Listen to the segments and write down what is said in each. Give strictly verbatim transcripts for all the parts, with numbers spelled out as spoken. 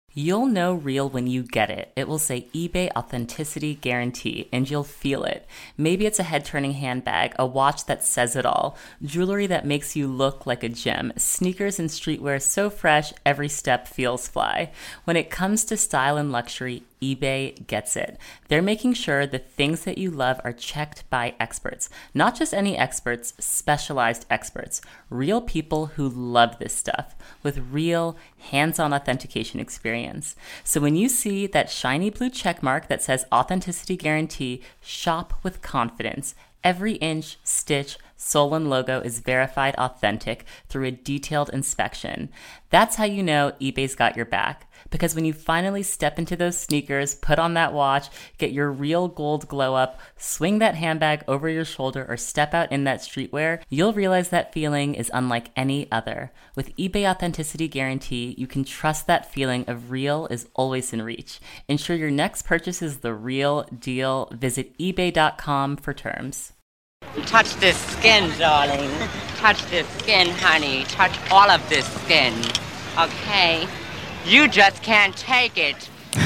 You'll know real when you get it. It will say eBay Authenticity Guarantee, and you'll feel it. Maybe it's a head-turning handbag, a watch that says it all, jewelry that makes you look like a gem, sneakers and streetwear so fresh, every step feels fly. When it comes to style and luxury, eBay gets it. They're making sure the things that you love are checked by experts. Not just any experts, specialized experts. Real people who love this stuff with real hands-on authentication experience. So when you see that shiny blue check mark that says Authenticity Guarantee, shop with confidence. Every inch, stitch, sole, and logo is verified authentic through a detailed inspection. That's how you know eBay's got your back. Because when you finally step into those sneakers, put on that watch, get your real gold glow up, swing that handbag over your shoulder, or step out in that streetwear, you'll realize that feeling is unlike any other. With eBay Authenticity Guarantee, you can trust that feeling of real is always in reach. Ensure your next purchase is the real deal. Visit ebay dot com for terms. Touch this skin, darling. Touch this skin, honey. Touch all of this skin. Okay? You just can't take it.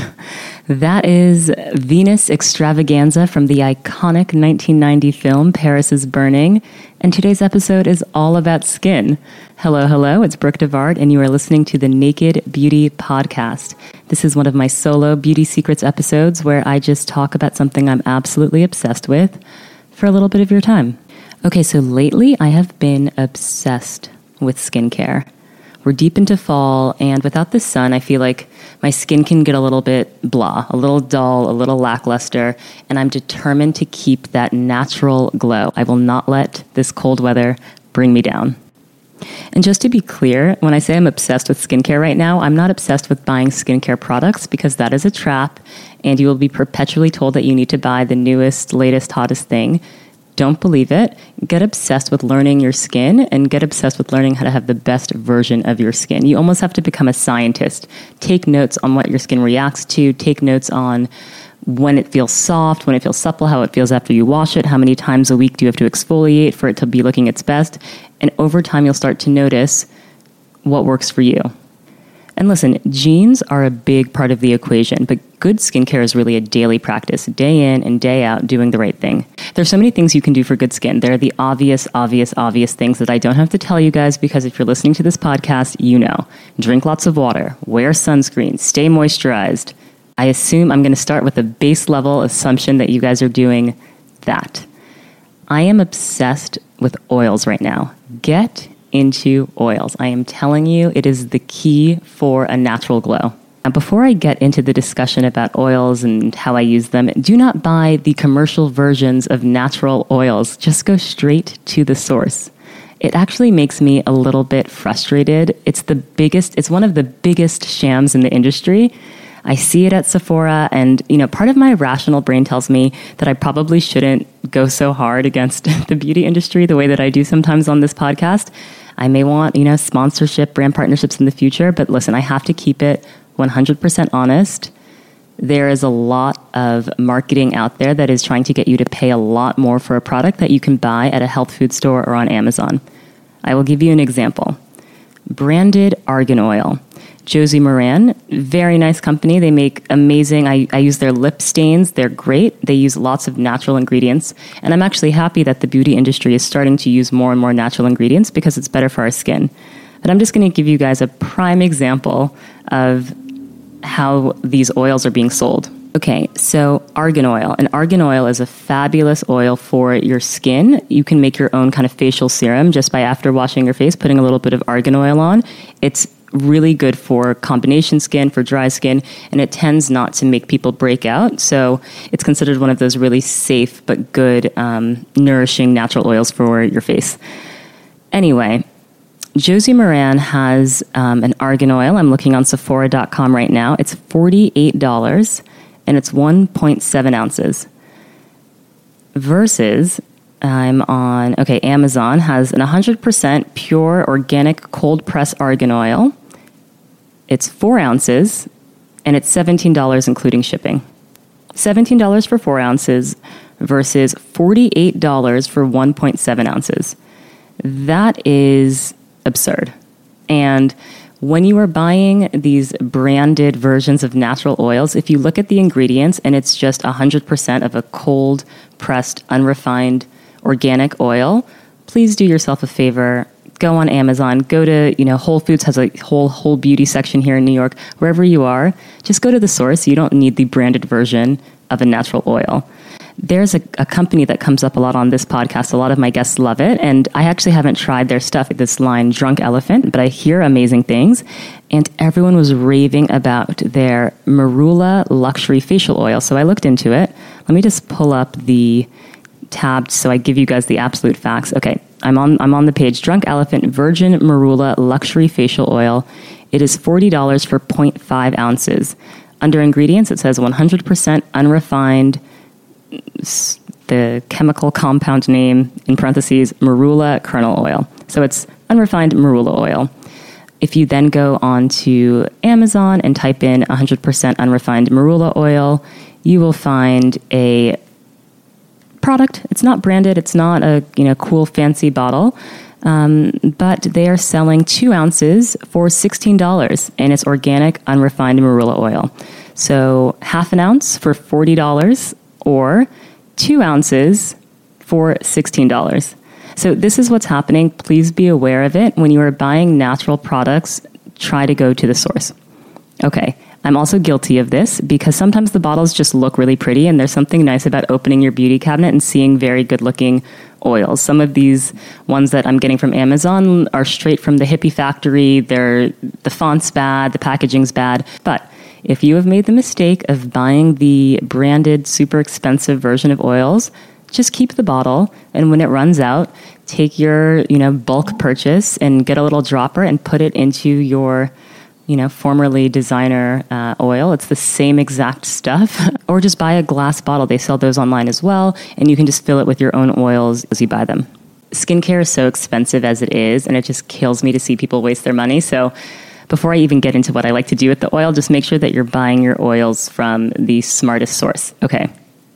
That is Venus Extravaganza from the iconic nineteen ninety film Paris is Burning, and today's episode is all about skin. Hello, hello, it's Brooke Devard, and you are listening to the Naked Beauty Podcast. This is one of my solo Beauty Secrets episodes where I just talk about something I'm absolutely obsessed with for a little bit of your time. Okay, so lately I have been obsessed with skincare. We're deep into fall, and without the sun, I feel like my skin can get a little bit blah, a little dull, a little lackluster, and I'm determined to keep that natural glow. I will not let this cold weather bring me down. And just to be clear, when I say I'm obsessed with skincare right now, I'm not obsessed with buying skincare products because that is a trap, and you will be perpetually told that you need to buy the newest, latest, hottest thing. Don't believe it. Get obsessed with learning your skin and get obsessed with learning how to have the best version of your skin. You almost have to become a scientist. Take notes on what your skin reacts to. Take notes on when it feels soft, when it feels supple, how it feels after you wash it, how many times a week do you have to exfoliate for it to be looking its best. And over time, you'll start to notice what works for you. And listen, genes are a big part of the equation, but good skincare is really a daily practice, day in and day out, doing the right thing. There's so many things you can do for good skin. There are the obvious, obvious, obvious things that I don't have to tell you guys because if you're listening to this podcast, you know. Drink lots of water, wear sunscreen, stay moisturized. I assume I'm going to start with a base level assumption that you guys are doing that. I am obsessed with oils right now. Get into oils. I am telling you, it is the key for a natural glow. Now, before I get into the discussion about oils and how I use them, do not buy the commercial versions of natural oils. Just go straight to the source. It actually makes me a little bit frustrated. It's the biggest, it's one of the biggest shams in the industry. I see it at Sephora, and you know, part of my rational brain tells me that I probably shouldn't go so hard against the beauty industry the way that I do sometimes on this podcast. I may want, you know, sponsorship, brand partnerships in the future, but listen, I have to keep it one hundred percent honest. There is a lot of marketing out there that is trying to get you to pay a lot more for a product that you can buy at a health food store or on Amazon. I will give you an example. Branded argan oil. Josie Maran, very nice company. They make amazing, I, I use their lip stains. They're great. They use lots of natural ingredients. And I'm actually happy that the beauty industry is starting to use more and more natural ingredients because it's better for our skin. But I'm just going to give you guys a prime example of how these oils are being sold. Okay, so argan oil. And argan oil is a fabulous oil for your skin. You can make your own kind of facial serum just by after washing your face, putting a little bit of argan oil on. It's really good for combination skin, for dry skin, and it tends not to make people break out. So it's considered one of those really safe but good, um, nourishing natural oils for your face. Anyway, Josie Maran has um, an argan oil. I'm looking on Sephora dot com right now. It's forty-eight dollars, and it's one point seven ounces. Versus, I'm on, okay, Amazon has an one hundred percent pure organic cold press argan oil. It's four ounces, and it's seventeen dollars including shipping. seventeen dollars for four ounces versus forty-eight dollars for one point seven ounces. That is absurd. And When you are buying these branded versions of natural oils, if you look at the ingredients and it's just one hundred percent of a cold, pressed, unrefined organic oil, please do yourself a favor. Go on Amazon, go to, you know, Whole Foods has a whole whole beauty section here in New York. Wherever you are, just go to the source. You don't need the branded version of a natural oil. There's a, a company that comes up a lot on this podcast. A lot of my guests love it. And I actually haven't tried their stuff, this line, Drunk Elephant, but I hear amazing things. And everyone was raving about their Marula Luxury Facial Oil. So I looked into it. Let me just pull up the tab so I give you guys the absolute facts. Okay, I'm on I'm on the page. Drunk Elephant Virgin Marula Luxury Facial Oil. It is forty dollars for zero point five ounces. Under ingredients, it says one hundred percent unrefined, the chemical compound name, in parentheses, marula kernel oil. So it's unrefined marula oil. If you then go on to Amazon and type in one hundred percent unrefined marula oil, you will find a product. It's not branded. It's not a you know cool fancy bottle, um, but they are selling two ounces for sixteen dollars, and it's organic unrefined marula oil. So half an ounce for forty dollars, or two ounces for sixteen dollars. So this is what's happening. Please be aware of it. When you are buying natural products, try to go to the source. Okay, I'm also guilty of this because sometimes the bottles just look really pretty, and there's something nice about opening your beauty cabinet and seeing very good-looking oils. Some of these ones that I'm getting from Amazon are straight from the hippie factory. They're, the font's bad, the packaging's bad, but if you have made the mistake of buying the branded, super expensive version of oils, just keep the bottle, and when it runs out, take your, you know, bulk purchase and get a little dropper and put it into your, you know, formerly designer uh, oil. It's the same exact stuff. Or just buy a glass bottle. They sell those online as well, and you can just fill it with your own oils as you buy them. Skincare is so expensive as it is, and it just kills me to see people waste their money. So before I even get into what I like to do with the oil, just make sure that you're buying your oils from the smartest source. Okay.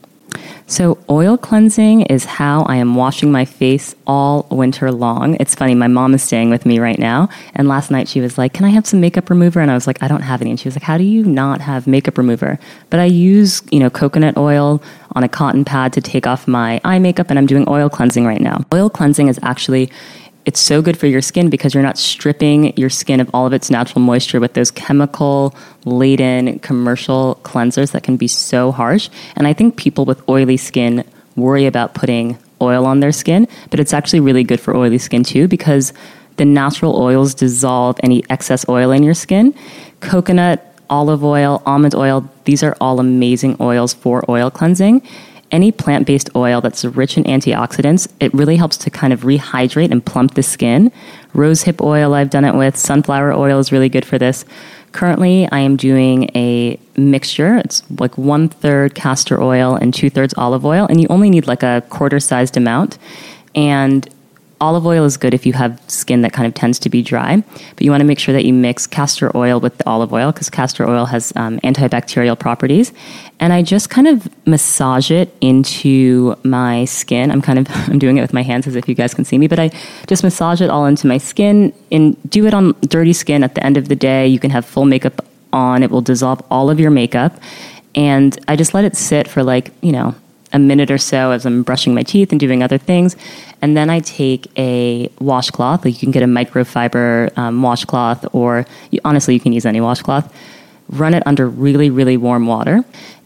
So oil cleansing is how I am washing my face all winter long. It's funny, my mom is staying with me right now, and last night she was like, can I have some makeup remover? And I was like, I don't have any. And she was like, how do you not have makeup remover? But I use, you know, coconut oil on a cotton pad to take off my eye makeup, and I'm doing oil cleansing right now. Oil cleansing is actually, it's so good for your skin because you're not stripping your skin of all of its natural moisture with those chemical-laden commercial cleansers that can be so harsh. And I think people with oily skin worry about putting oil on their skin, but it's actually really good for oily skin too because the natural oils dissolve any excess oil in your skin. Coconut, olive oil, almond oil, these are all amazing oils for oil cleansing. Any plant-based oil that's rich in antioxidants, it really helps to kind of rehydrate and plump the skin. Rosehip oil, I've done it with. Sunflower oil is really good for this. Currently, I am doing a mixture. It's like one-third castor oil and two-thirds olive oil, and you only need like a quarter-sized amount. And olive oil is good if you have skin that kind of tends to be dry, but you want to make sure that you mix castor oil with the olive oil because castor oil has um, antibacterial properties. And I just kind of massage it into my skin. I'm kind of, I'm doing it with my hands as if you guys can see me, but I just massage it all into my skin and do it on dirty skin. At the end of the day, you can have full makeup on. It will dissolve all of your makeup. And I just let it sit for like, you know, a minute or so as I'm brushing my teeth and doing other things. And then I take a washcloth. Like you can get a microfiber um, washcloth, or you, honestly, you can use any washcloth. Run it under really, really warm water.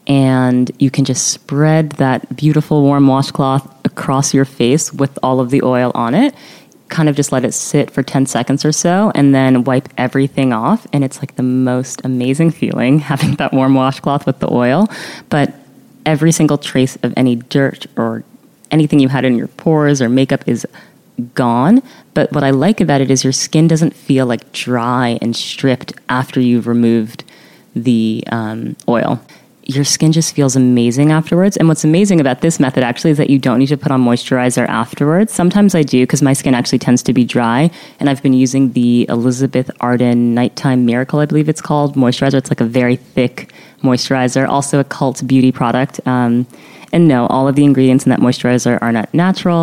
And you can just spread that beautiful warm washcloth across your face with all of the oil on it. Kind of just let it sit for ten seconds or so, and then wipe everything off. And it's like the most amazing feeling having that warm washcloth with the oil. But every single trace of any dirt or anything you had in your pores or makeup is gone. But what I like about it is your skin doesn't feel like dry and stripped after you've removed the um, oil. Your skin just feels amazing afterwards. And what's amazing about this method actually is that you don't need to put on moisturizer afterwards. Sometimes I do because my skin actually tends to be dry. And I've been using the Elizabeth Arden Nighttime Miracle, I believe it's called, moisturizer. It's like a very thick moisturizer, also a cult beauty product. Um, and no, all of the ingredients in that moisturizer are not natural.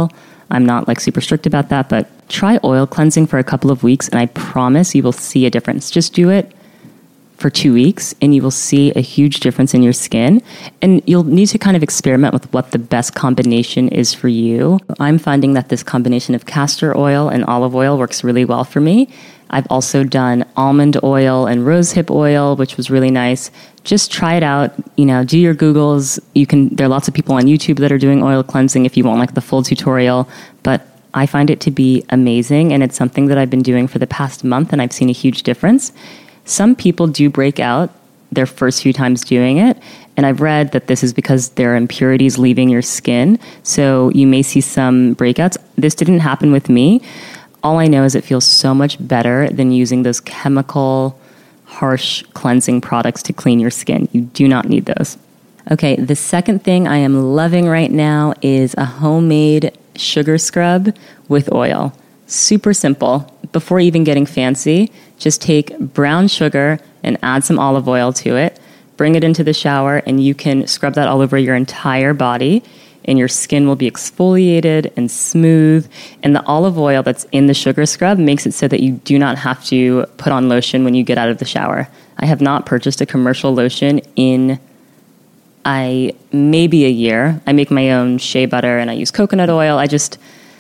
I'm not like super strict about that, but try oil cleansing for a couple of weeks and I promise you will see a difference. Just do it for two weeks and you will see a huge difference in your skin. And you'll need to kind of experiment with what the best combination is for you. I'm finding that this combination of castor oil and olive oil works really well for me. I've also done almond oil and rosehip oil, which was really nice. Just try it out. You know, do your Googles. You can. There are lots of people on YouTube that are doing oil cleansing if you want like the full tutorial. But I find it to be amazing, and it's something that I've been doing for the past month, and I've seen a huge difference. Some people do break out their first few times doing it, and I've read that this is because there are impurities leaving your skin, so you may see some breakouts. This didn't happen with me. All I know is it feels so much better than using those chemical, harsh cleansing products to clean your skin. You do not need those. Okay, the second thing I am loving right now is a homemade sugar scrub with oil. Super simple. Before even getting fancy, just take brown sugar and add some olive oil to it, bring it into the shower, and you can scrub that all over your entire body, and your skin will be exfoliated and smooth. And the olive oil that's in the sugar scrub makes it so that you do not have to put on lotion when you get out of the shower. I have not purchased a commercial lotion in I maybe a year. I make my own shea butter and I use coconut oil. I just...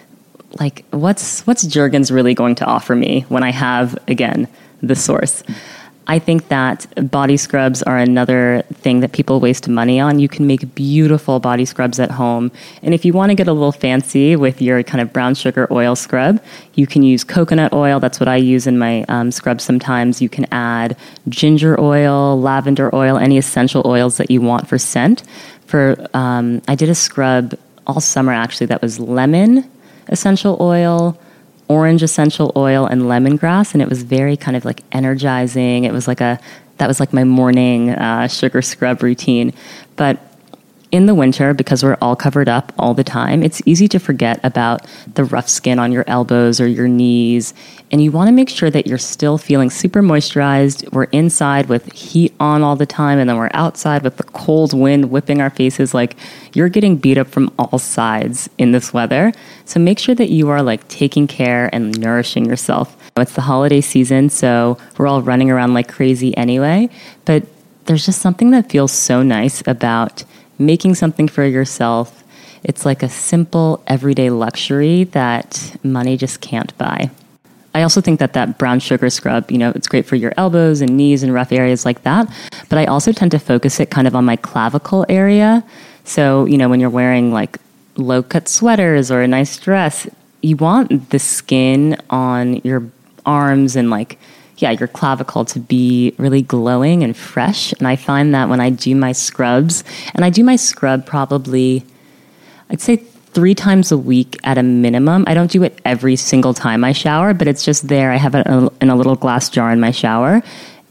Like, what's what's Jergens really going to offer me when I have, again, the source? I think that body scrubs are another thing that people waste money on. You can make beautiful body scrubs at home. And if you want to get a little fancy with your kind of brown sugar oil scrub, you can use coconut oil. That's what I use in my um, scrubs sometimes. You can add ginger oil, lavender oil, any essential oils that you want for scent. For um, I did a scrub all summer, actually, that was lemon essential oil, orange essential oil, and lemongrass, and it was very kind of like energizing. It was like a, that was like my morning uh, sugar scrub routine. But in the winter, because we're all covered up all the time, it's easy to forget about the rough skin on your elbows or your knees, and you want to make sure that you're still feeling super moisturized. We're inside with heat on all the time, and then we're outside with the cold wind whipping our faces. Like, you're getting beat up from all sides in this weather. So make sure that you are like taking care and nourishing yourself. It's the holiday season, so we're all running around like crazy anyway, but there's just something that feels so nice about making something for yourself. It's like a simple everyday luxury that money just can't buy. I also think that that brown sugar scrub, you know, it's great for your elbows and knees and rough areas like that. But I also tend to focus it kind of on my clavicle area. So, you know, when you're wearing like low-cut sweaters or a nice dress, you want the skin on your arms and like, yeah, your clavicle to be really glowing and fresh. And I find that when I do my scrubs, and I do my scrub probably, I'd say three times a week at a minimum. I don't do it every single time I shower, but it's just there. I have it in a little glass jar in my shower.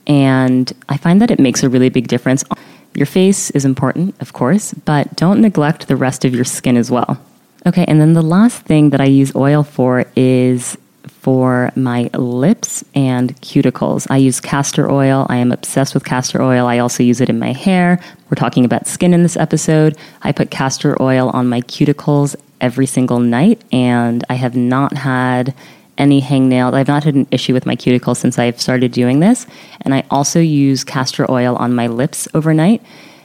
And I find that it makes a really big difference. Your face is important, of course, but don't neglect the rest of your skin as well. Okay, and then the last thing that I use oil for is for my lips and cuticles. I use castor oil. I am obsessed with castor oil. I also use it in my hair. We're talking about skin in this episode. I put castor oil on my cuticles every single night, and I have not had any hangnails. I've not had an issue with my cuticles since I've started doing this. And I also use castor oil on my lips overnight.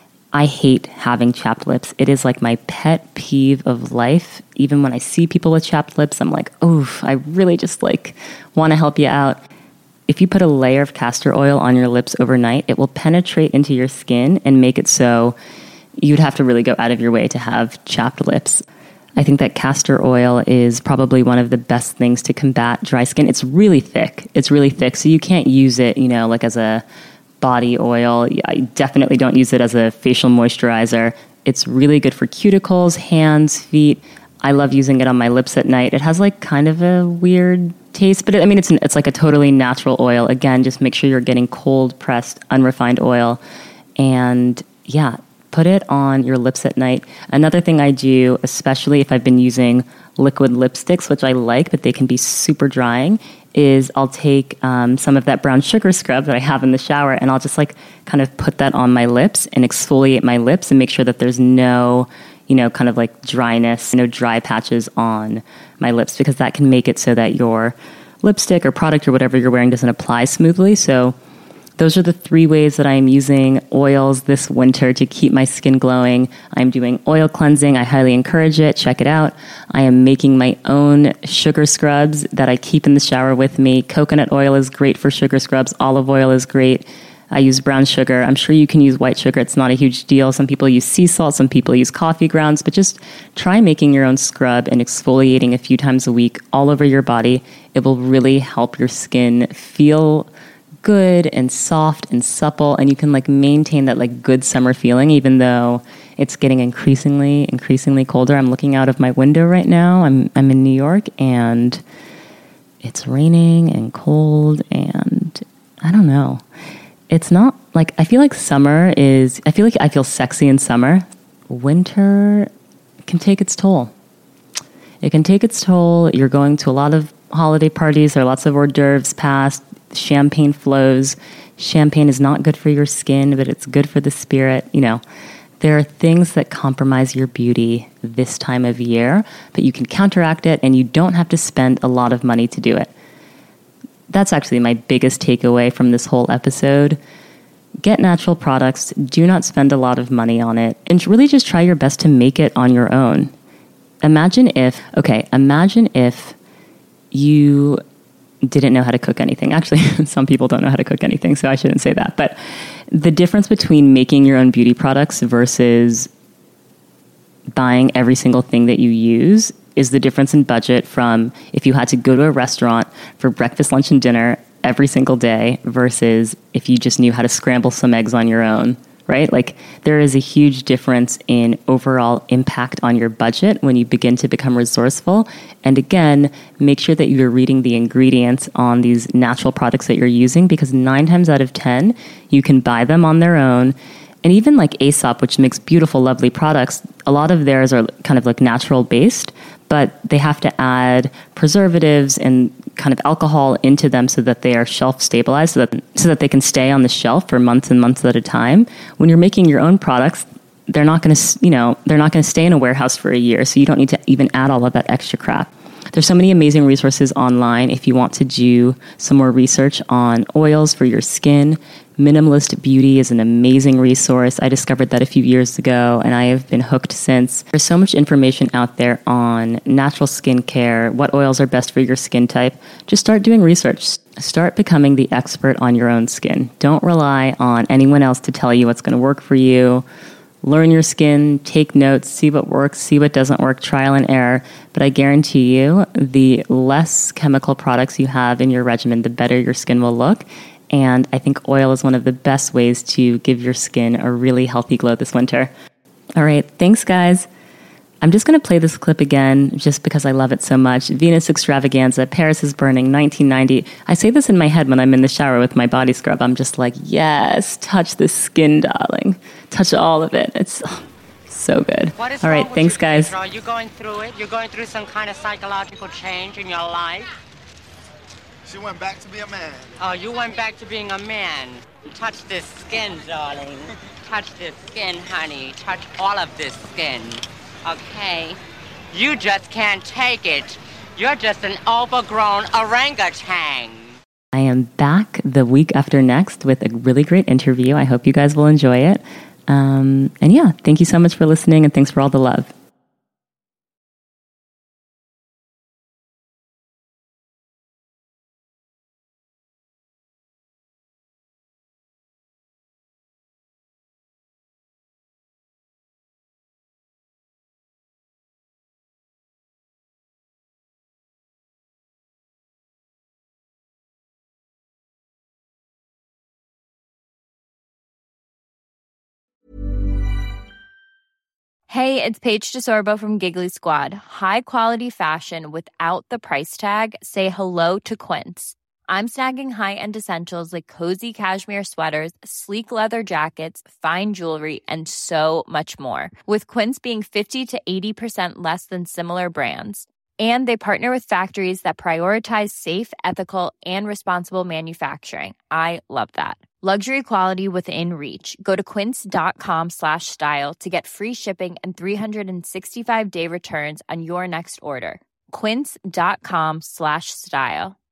I hate having chapped lips. It is like my pet peeve of life. Even when I see people with chapped lips, I'm like, oof, I really just like want to help you out. If you put a layer of castor oil on your lips overnight, it will penetrate into your skin and make it so you'd have to really go out of your way to have chapped lips. I think that castor oil is probably one of the best things to combat dry skin. It's really thick. It's really thick, so you can't use it, you know, like as a body oil. I definitely don't use it as a facial moisturizer. It's really good for cuticles, hands, feet. I love using it on my lips at night. It has like kind of a weird taste, but it, I mean, it's an, it's like a totally natural oil. Again, just make sure you're getting cold pressed, unrefined oil. And yeah, put it on your lips at night. Another thing I do, especially if I've been using liquid lipsticks, which I like, but they can be super drying, is I'll take um, some of that brown sugar scrub that I have in the shower, and I'll just like kind of put that on my lips and exfoliate my lips and make sure that there's no, you know, kind of like dryness, you know, dry patches on my lips, because that can make it so that your lipstick or product or whatever you're wearing doesn't apply smoothly. So those are the three ways that I'm using oils this winter to keep my skin glowing. I'm doing oil cleansing. I highly encourage it. Check it out. I am making my own sugar scrubs that I keep in the shower with me. Coconut oil is great for sugar scrubs. Olive oil is great. I use brown sugar. I'm sure you can use white sugar. It's not a huge deal. Some people use sea salt. Some people use coffee grounds. But just try making your own scrub and exfoliating a few times a week all over your body. It will really help your skin feel good and soft and supple, and you can like maintain that like good summer feeling even though it's getting increasingly increasingly colder. I'm looking out of my window right now. I'm I'm in New York, and it's raining and cold, and I don't know. It's not like, I feel like summer is, I feel like I feel sexy in summer. Winter can take its toll. It can take its toll. You're going to a lot of holiday parties. There are lots of hors d'oeuvres passed. Champagne flows. Champagne is not good for your skin, but it's good for the spirit. You know, there are things that compromise your beauty this time of year, but you can counteract it, and you don't have to spend a lot of money to do it. That's actually my biggest takeaway from this whole episode. Get natural products. Do not spend a lot of money on it, and really just try your best to make it on your own. Imagine if, okay, imagine if you didn't know how to cook anything. Actually, some people don't know how to cook anything, so I shouldn't say that. But the difference between making your own beauty products versus buying every single thing that you use is the difference in budget from if you had to go to a restaurant for breakfast, lunch, and dinner every single day versus if you just knew how to scramble some eggs on your own, right? Like, there is a huge difference in overall impact on your budget when you begin to become resourceful. And again, make sure that you're reading the ingredients on these natural products that you're using, because nine times out of ten, you can buy them on their own. And even like Aesop, which makes beautiful, lovely products, a lot of theirs are kind of like natural based, but they have to add preservatives and kind of alcohol into them so that they are shelf stabilized, so that so that they can stay on the shelf for months and months at a time. When you're making your own products, they're not going to, you know, they're not going to stay in a warehouse for a year, so you don't need to even add all of that extra crap. There's so many amazing resources online if you want to do some more research on oils for your skin. Minimalist Beauty is an amazing resource. I discovered that a few years ago, and I have been hooked since. There's so much information out there on natural skincare, what oils are best for your skin type. Just start doing research. Start becoming the expert on your own skin. Don't rely on anyone else to tell you what's going to work for you. Learn your skin, take notes, see what works, see what doesn't work, trial and error. But I guarantee you, the less chemical products you have in your regimen, the better your skin will look. And I think oil is one of the best ways to give your skin a really healthy glow this winter. All right, thanks, guys. I'm just going to play this clip again just because I love it so much. Venus Extravaganza, Paris is Burning, nineteen ninety. I say this in my head when I'm in the shower with my body scrub. I'm just like, yes, touch the skin, darling. Touch all of it. It's oh, so good. What is all right, wrong with thanks, you, guys. Pedro? Are you going through it? You're going through some kind of psychological change in your life? She went back to be a man. Oh, you went back to being a man. Touch this skin, darling. Touch this skin, honey. Touch all of this skin. Okay? You just can't take it. You're just an overgrown orangutan. I am back the week after next with a really great interview. I hope you guys will enjoy it. Um, and yeah, thank you so much for listening, and thanks for all the love. Hey, it's Paige DeSorbo from Giggly Squad. High quality fashion without the price tag. Say hello to Quince. I'm snagging high-end essentials like cozy cashmere sweaters, sleek leather jackets, fine jewelry, and so much more. With Quince being fifty to eighty percent less than similar brands. And they partner with factories that prioritize safe, ethical, and responsible manufacturing. I love that. Luxury quality within reach. Go to quince.com slash style to get free shipping and three sixty-five day returns on your next order. Quince.com slash style.